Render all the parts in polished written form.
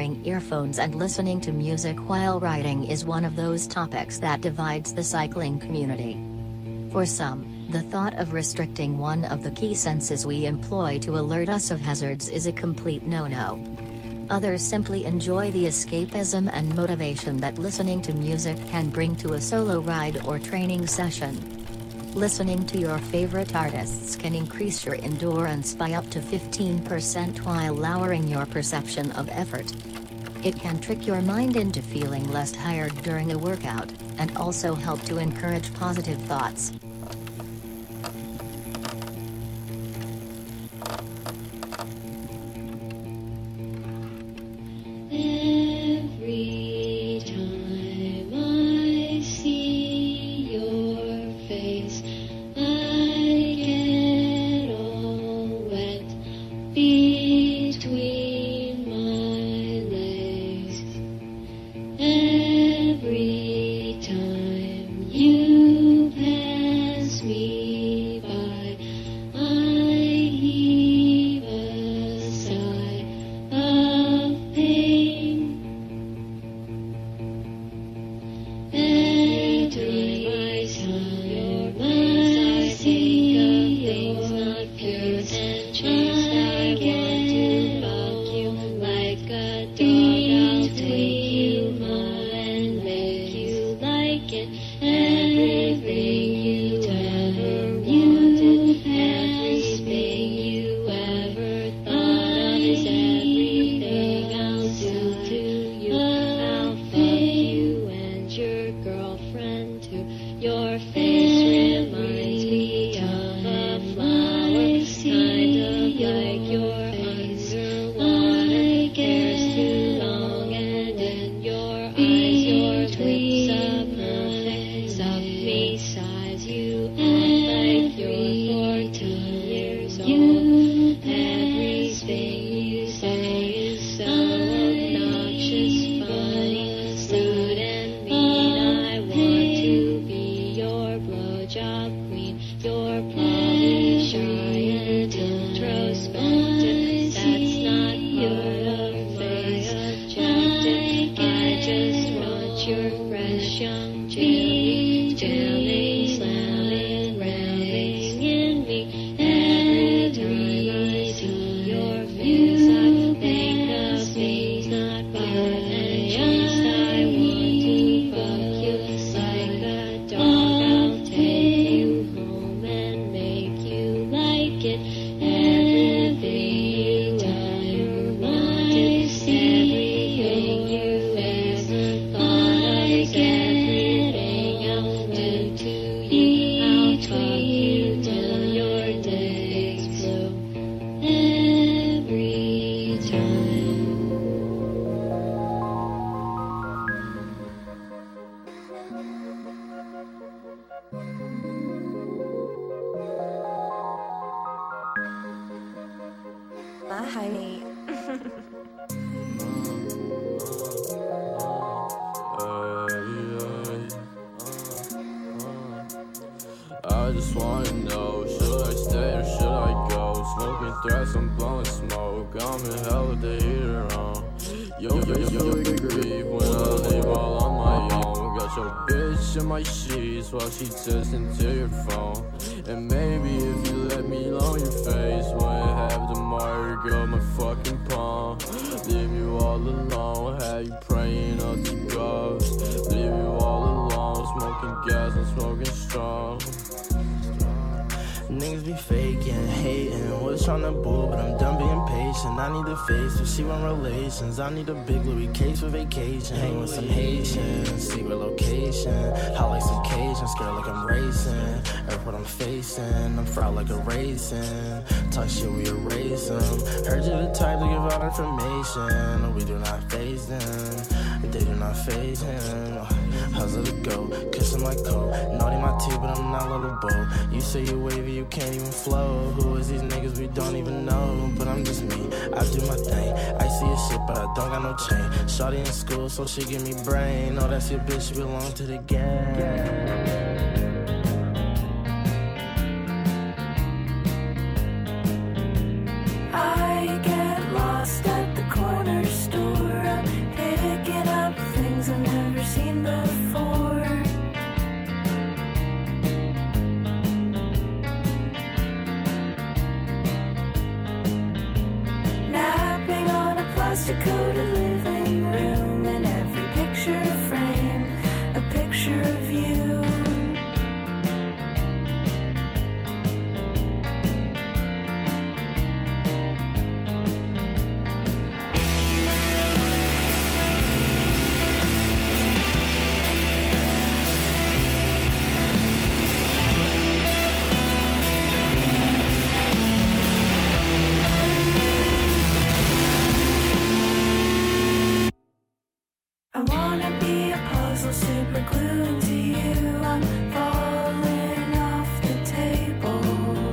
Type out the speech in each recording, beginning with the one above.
wearing earphones and listening to music while riding is one of those topics that divides the cycling community. For some, the thought of restricting one of the key senses we employ to alert us of hazards is a complete no-no. Others simply enjoy the escapism and motivation that listening to music can bring to a solo ride or training session. Listening to your favorite artists can increase your endurance by up to 15% while lowering your perception of effort. It can trick your mind into feeling less tired during a workout, and also help to encourage positive thoughts. Every time I see your face, I get all wet between my legs. Every time you pass me by, I heave a sigh of pain. Every time I see your not pure and chaste, I want to fuck you like a dog. I'll take you home and make you like it. Everything you ever wanted, everything you ever thought of is everything I'll do to you. I'll fuck you and your girlfriend too. Your face reminds me of a flower, kind of like your underwater hair's too long, and in your eyes, your lips are perfect. Suck me size, you act like you're 14 years old. Everything you say is so obnoxious, funny, rude and mean. I want to be your blowjob queen. You're probably shy and introspective. That's not part of my objective. I just want your fresh young jelly, jamming, slamming, ramming in me. Every time I see your face, I think of things not pure and chaste. I want to fuck you like a dog. I'll take you home and make you like it. Everything you ever wanted, everything you ever thought of is everything I'll do to you. I'll fuck you till your days blue. Every time. Hi. I just wanna know, should I stay or should I go? Smoking threats, I'm blowing smoke. I'm in hell with the heater on. Yo, grieve when I leave all on my own. Got your bitch in my sheets while she texting to your phone. And maybe if you let me alone, your face wouldn't have the mark of my fucking palm. Leave you all alone, have you praying up to ghosts. Leave you all alone, smoking gas and smoking strong. Niggas be faking, hating, was tryna boo, but I'm done being patient. I need a face, if she want relations. I need a big Louis case for vacation. Hang with some Haitians, secret location. Hot like some Cajun, scared like I'm racing. Airport I'm facing, I'm fried like a raisin. Talk shit, we erase them. Heard you the type to give out information. We do not phase them, they do not phase him. How's it go? Kissing my coat, naughty my teeth, but I'm not little Bo. You say you wavy, you can't even flow. Who is these niggas we don't even know? But I'm just me, I do my thing. I see a shit, but I don't got no chain. Shawty in school, so she give me brain. Oh, that's your bitch, she belong to the gang. I get lost at the corner store. house decorated living room, and every picture frame, a picture of you. I wanna be a puzzle super glued to you. I'm falling off the table.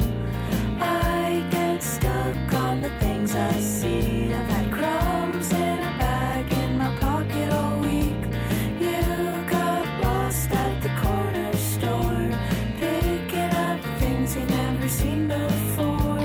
I get stuck on the things I see. I've had crumbs in a bag in my pocket all week. You got lost at the corner store, picking up things you've never seen before.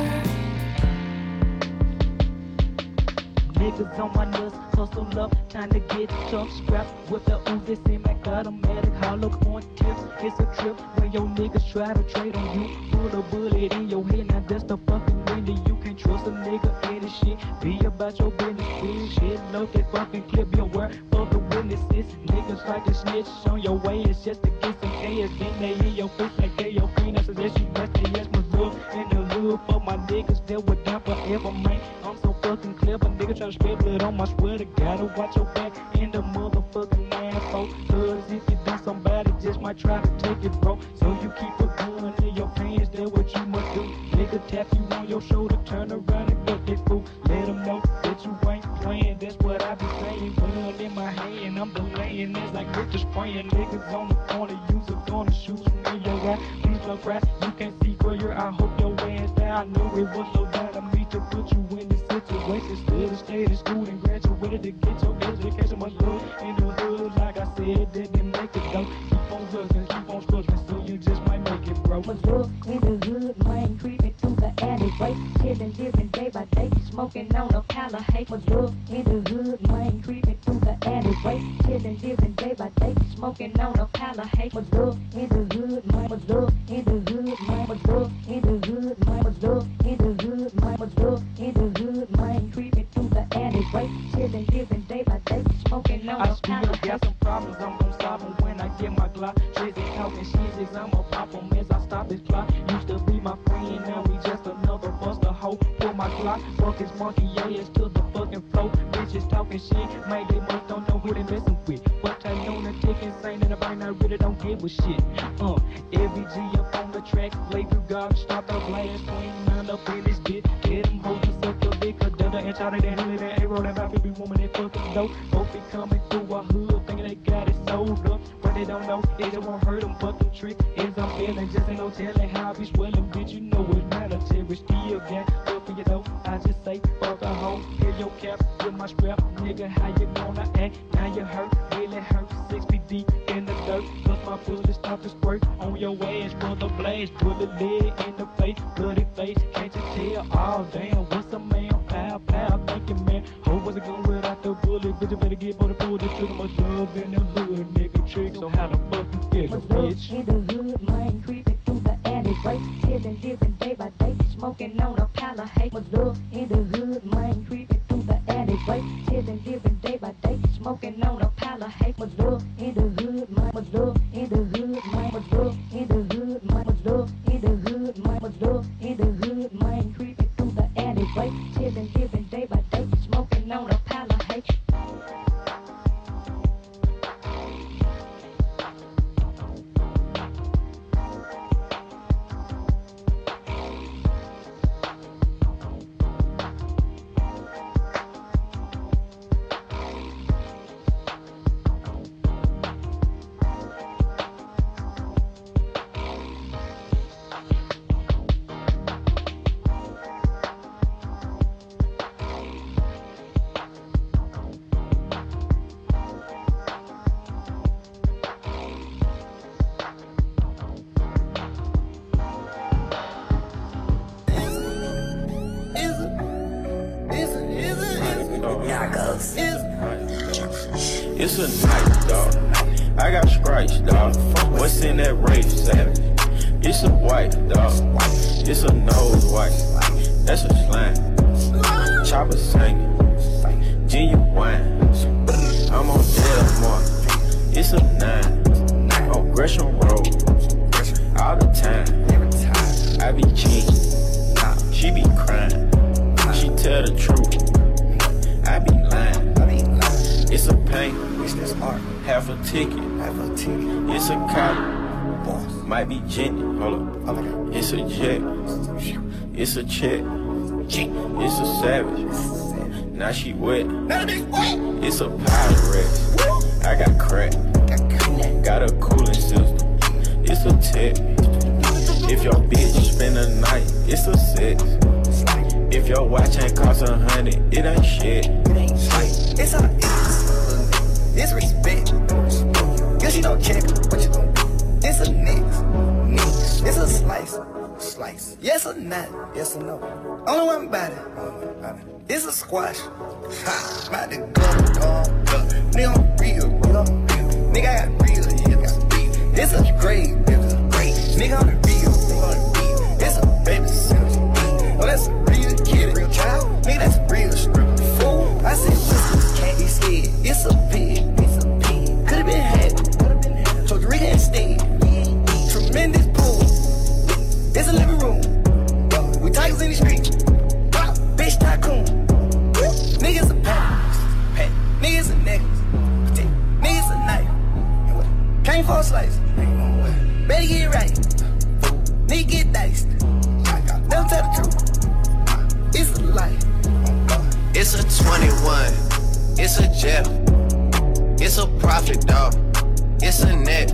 Niggas on my nuts, hustle up, time to get tough. Strapped with the Uzi, seem like automatic, hollow point tips. It's a trip when your niggas try to trade on you. Put a bullet in your head, now that's the fucking window. You can't trust a nigga in this shit. Be about your business, bitch. Shit, load that fucking clip, be aware for the witnesses. Niggas like to snitch on your ways just to get some ass. Then they in your face like they your friend. I suggest you best they ask my love in the hood for my niggas that were down forever, man. I'm so fucking clever, nigga try to spill blood on my sweater. Gotta watch your back in the motherfucking asshole. Cause if you do, somebody just might try to take it, bro. So you keep a gun in your pants, that's what you must do. Nigga tap you on your shoulder, turn around and get that fool. Let them know that you ain't playing, that's what I be saying. Gun in my hand, I'm delaying, it's like Richard spraying. Niggas on the corner, use a gun to shoot you in your eye. Please don't cry, you can't see for your eye, hope your ass die. I knew it was so bad of me to put you in this situation. Still stayed in school and graduated to get your education. My love in the hood, like I said, didn't make it though. Keep on hustling, keep on struggling, so you just might make it, bro. My love in the hood, man, creeping through the alleyway, chilling, living day by day, smoking on a pile of hate. My love in the hood, man, creeping through the alleyway, chilling, living day by day, smoking on a pile of hate. My love in the hood, man, my love in the hood, man, my love in the hood, man, my love in the hood, man, my love in the hood, man, creeping through the alleyway, chilling, living day by day, smoking on a pile of hate. Got some problems, I'm gon' solve them when I get my Glock. Drizzy talking shit, I'ma pop them as I stop this clock. Used to be my friend, now we just another buster hoe. Pull my Glock, fuck his monkey ass to the fucking floor. Bitches talking shit, man, they must don't know who they messing with. But I know the tick insane and the brain, I really don't give a shit. Every G up on the track, lay through God, stop the blast, swing nine up in this bitch. Get them hoes to suck the liquor, dada and shot it and hit it and A-roll and about every woman that fucking dope. Both be coming through a hood, thinking they got it sold up. What they don't know is it won't hurt them, but the trick is I'm feeling just ain't no telling how I be swelling, bitch. You know it's mandatory, still gang up in your dough. I just say fuck a hoe, hear your cap with my strap, nigga. How you gonna act? Now you hurt, really hurt. 6 feet deep in the dirt, plus my bullet stop to squirt on your ass for the blast. Bullet lead in the face, bloody face. Can't you tell? Oh damn, what's a man? Pow pow, thank you, man. Hope was it going without the bullet, bitch. You better get on the pull this trigger. Much love in the hood, nigga. Trick, so how the fucking feel, bitch? In the hood, man, creeping through the alleyway, chilling, living day by day, smoking on a pile of hate. My love in the hood, man, creeping through the alleyway, chilling, living day by day, smoking on a pile of hate. My love in the hood, man, my love in the hood, man, my love in the hood, man, my love in the hood, man, my love in the hood, man, creeping through the alleyway, chilling, living day by day, smoking on a pile of hate. It's a night, dog. I got stripes, dog. What's in that race, savage? It's a white, dog. It's a nose white. That's a slang. Chopper singing. Bitch, that's art. Half a ticket. It's a cop. Might be Jenny. Hold up. It's a jet. It's a check. It's a savage. Now she wet. It's a pirate. I got crack. Got a cooling system. It's a tech. If your bitch spend a night, it's a sex. If your watch ain't cost 100, it ain't shit. It's how it is. It's respect. Guess you don't check what you gon' do. It's a nix. It's a slice. Yes or not? Yes or no? Only one about it. It's a squash. Ha, about to go. Nigga, I'm real. Nigga, I got real hips. It's a grade. Nigga, I'm the real. It's a baby sister. Oh, that's a real kid. Real child. Nigga, that's a real stripper. Fool. I said, listen, can't be scared. It's a pig. Could've been happy. Told Rita instead. Tremendous pool. It's a living room. We tigers in the street. Bitch tycoon. Niggas a pack. Niggas a necklace. Niggas a knife. Came for a slice. Better get right. Nigga get diced. Never tell the truth. It's a lie. It's a 21. It's a jet. It's a profit, dog. It's a net.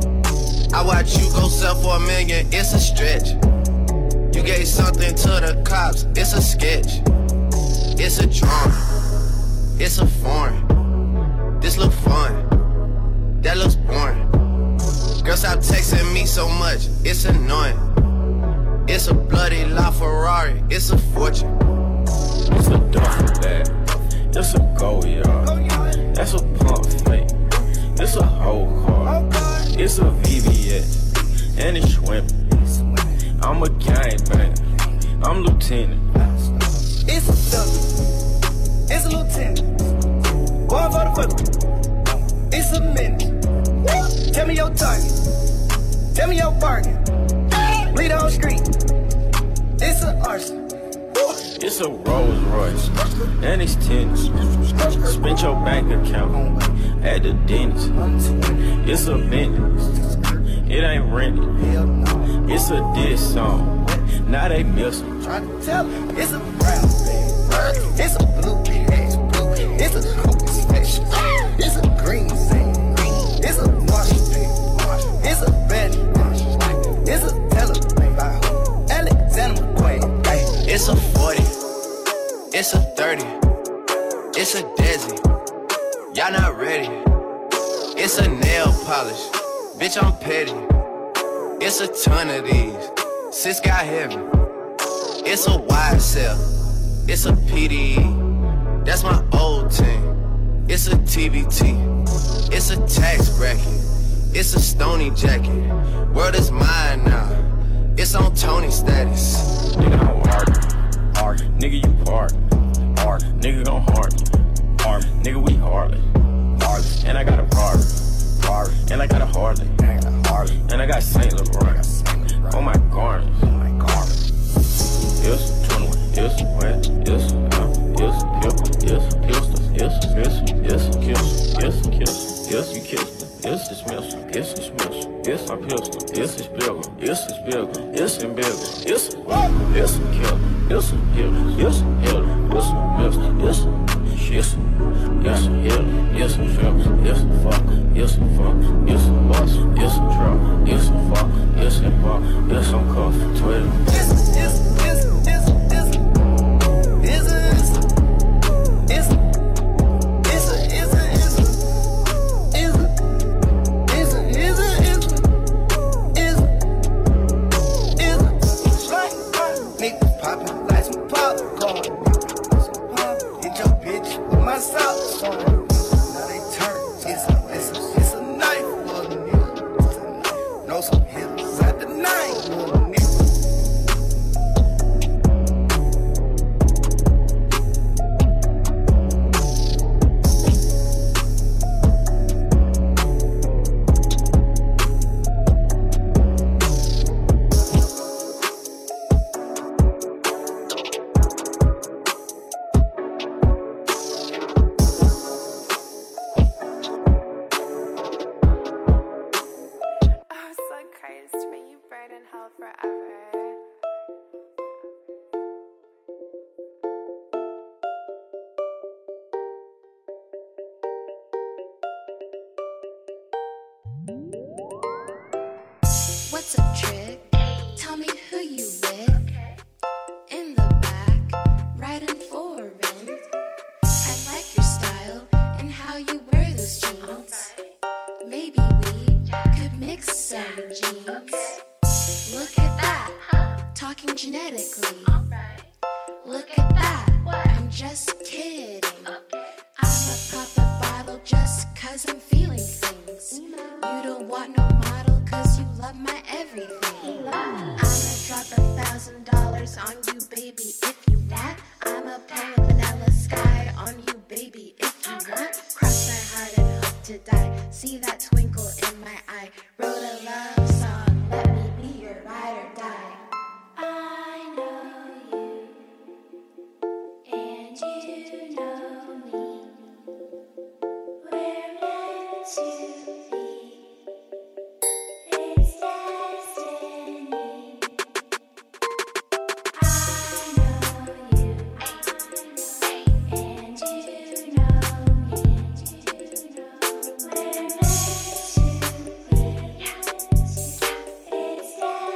I watch you go sell for $1 million. It's a stretch. You gave something to the cops. It's a sketch. It's a drawing. It's a foreign. This look fun. That looks boring. Girl, stop texting me so much. It's annoying. It's a bloody LaFerrari. It's a fortune. It's a duffel bag. It's a go yard. That's a pump fake. It's a whole car. It's a VVS. And it's swimming. I'm a gangbang. I'm lieutenant. It's a double. It's a lieutenant. Going for the foot. It's a minute. Tell me your target. Tell me your bargain. Bleed on street. It's an arson. It's a Rolls Royce. And it's tennis. Spent your bank account at the dentist. It's a Bentley. It ain't rented. It's a diss song. Now they miss them. Try to tell them. It's a brown bag. It's a blue bag. It's a coke special. It's a green thing. It's a wash bag. It's a bed. It's a telephone by Alexander McQueen. It's a 40. It's a 30. It's a Desi. Y'all not ready. It's a nail polish. Bitch, I'm petty. It's a ton of these. Sis got heavy. It's a YSL. It's a PDE. That's my old team. It's a TBT. It's a tax bracket. It's a stony jacket. World is mine now. It's on Tony status. Nigga, don't argue. Nigga, you part. Nigga, gon' harden. Nigga, we Harley. And I got a Harley. And I got a Harley. And I got Saint Laurent. Oh my garments. It's 21. It's wet. It's out. It's hip. It's pistol. It's kiss. It's kiss. It's you kiss. It's dismissal. It's dismissal. It's my pistol. It's his bigger. It's his bigger. It's him bigger. It's a kill. It's a hill. It's a hill. It's a pistol. It's a shit. It's a hill. It's a film. It's a fuck. It's a fuck. It's a bus. It's a truck. It's a fuck. It's a fuck. It's some cuff. Twitter. What's up, trick? Tell me who you with. In the back, riding foreign. I like your style and how you wear those jeans. Maybe we could mix some jeans. Look at that, talking genetically. Look at that, I'm just kidding. I'ma pop a bottle just cause I'm feeling things. You don't want no model cause you love my everything. I'ma drop $1,000 on you, baby, if you want. I'ma pull a vanilla sky on you, baby, if you want. Cross my heart and hope to die. See that twinkle in my eye. Wrote a love song, let me be your ride or die. I know you, and you know me. We're meant to be. It's destiny. I know you, and you know me. We're meant to be. It's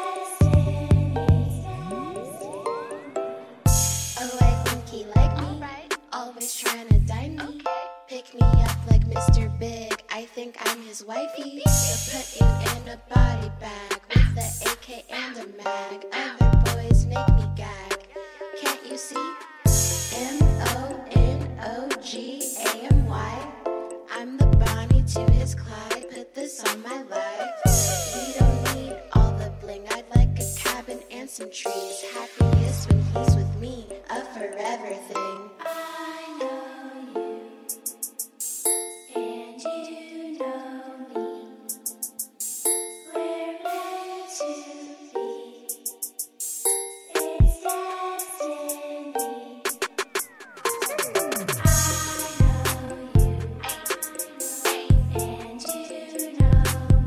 destiny. Oh, I think he like me. Always trying to dine me. Pick me up like Mr. Big. I think I'm his wifey. To put you in a body bag with the AK and a mag. Other boys make me gag. Can't you see? MONOGAMY. I'm the Bonnie to his Clyde. Put this on my life. We don't need all the bling. I'd like a cabin and some trees. Happiest when he's with me. A forever thing. I know you, and you know me. We're meant to be. It's destiny. I know you, and you know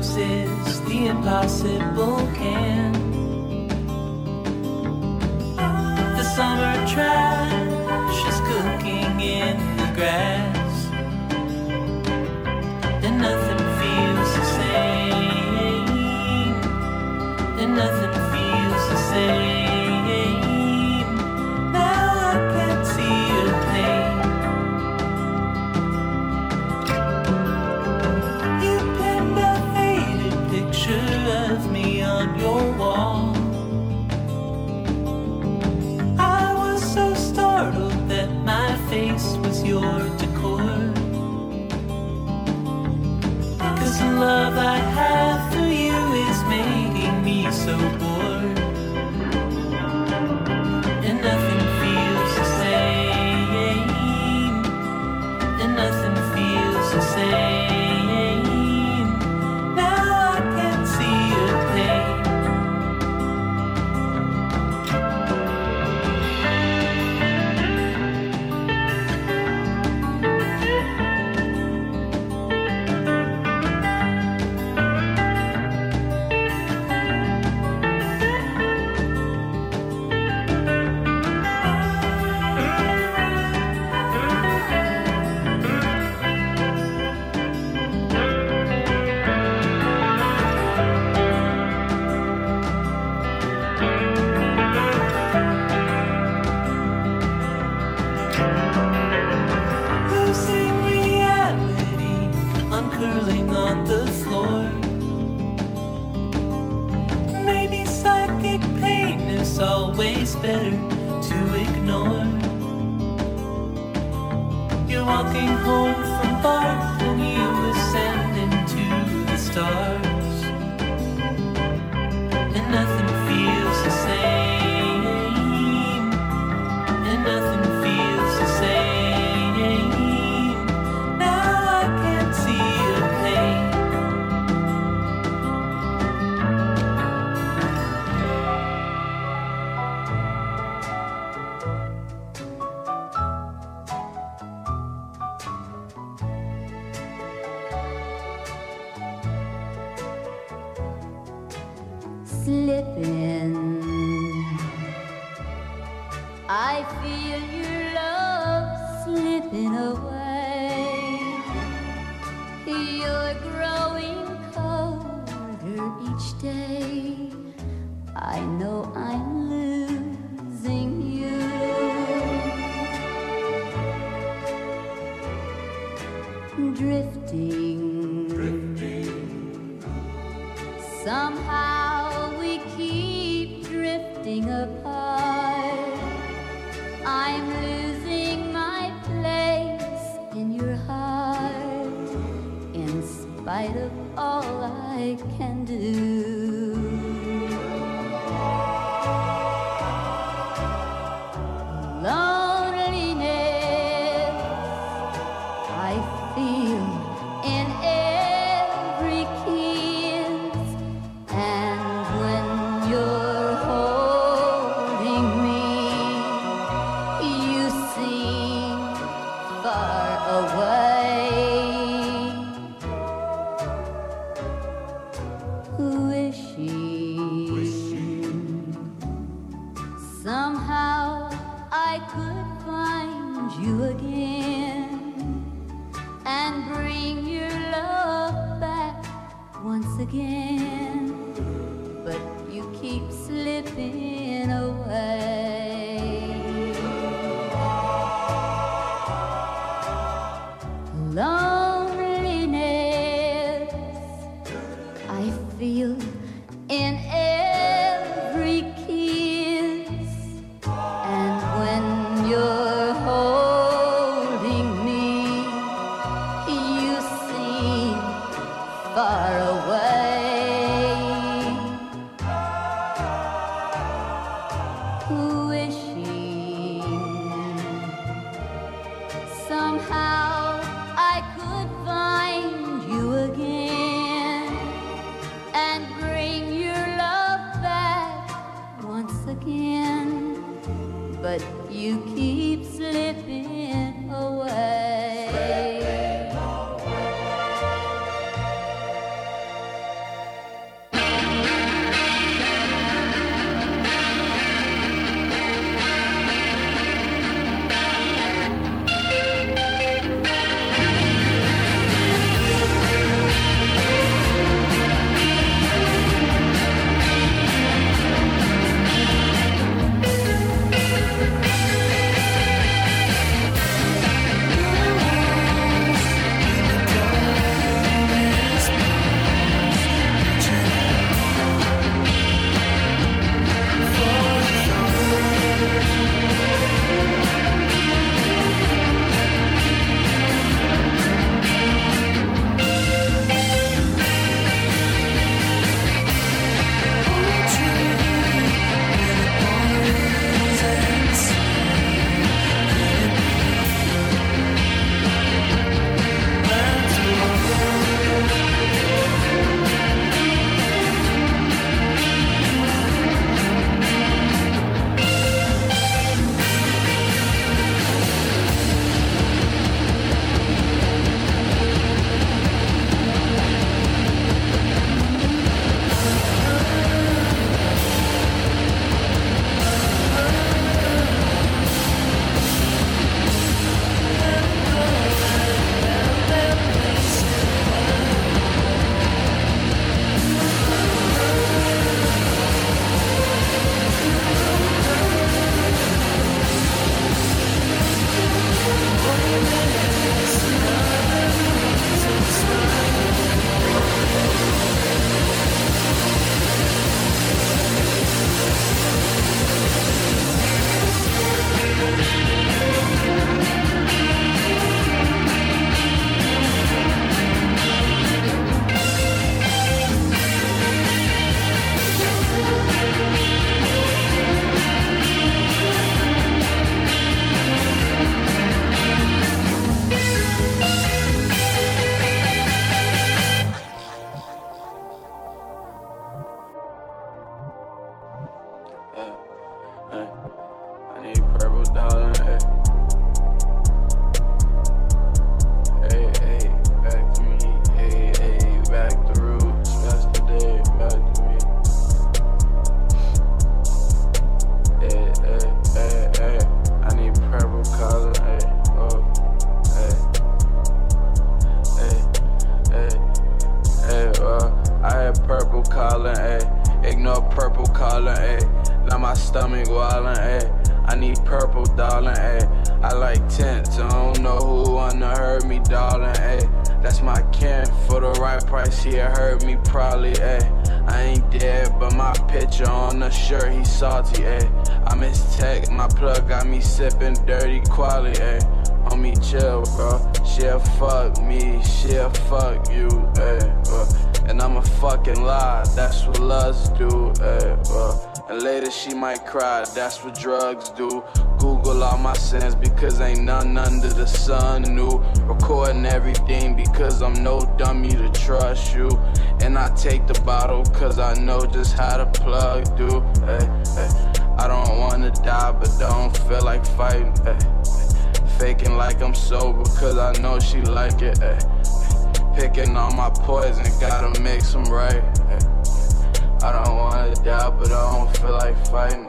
roses, the impossible can. The summer trash is cooking in the grass, and nothing feels the same, and nothing feels the same. Now I can't see your pain. You pinned a faded picture of me on your wall. I was so startled that my face was your decor. 'Cause the love I have for you is making me so bored. And nothing feels the same, and nothing feels the same. Now I can't see your pain. Losing reality, uncurling on the floor. Maybe psychic pain is always better to ignore. You're walking home from bar and you ascend into the stars, and nothing feels the same, and nothing feels the same. Now I can't see your pain. Slipping, I feel your love slipping away. You're growing colder each day. I know I'm losing you. Drifting, somehow we keep drifting apart. I'm losing my place in your heart, in spite of all I can do. Loneliness I feel in every kiss, and when you're holding me, you seem far away. Wishing somehow I could find you again and bring your love back once again, but you keep slipping away. Loneliness I feel in every kiss, and when you're holding me, you seem far away. Wishing somehow I could find you again and bring your love back once again, but you keep slipping away. darling, ayy. That's my kin. For the right price, he'll hurt me probably, ayy. I ain't dead, but my picture on the shirt, he salty, ayy. I miss tech, my plug got me sipping dirty quality, ayy. Homie, chill, bro. She'll fuck me, she'll fuck you, ayy. And I'ma fucking lie, that's what lust do, ayy. And later she might cry, that's what drugs do. Google all my sins because ain't none under the sun new. Recording everything because I'm no dummy to trust you. And I take the bottle cause I know just how to plug do. I don't wanna die but don't feel like fighting. Faking like I'm sober cause I know she like it. Picking on my poison, gotta mix them right. I don't wanna die but I don't feel like fighting.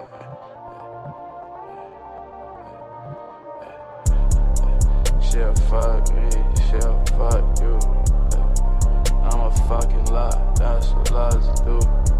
She'll fuck me, she'll fuck you. I'm a fucking lie, that's what lies do.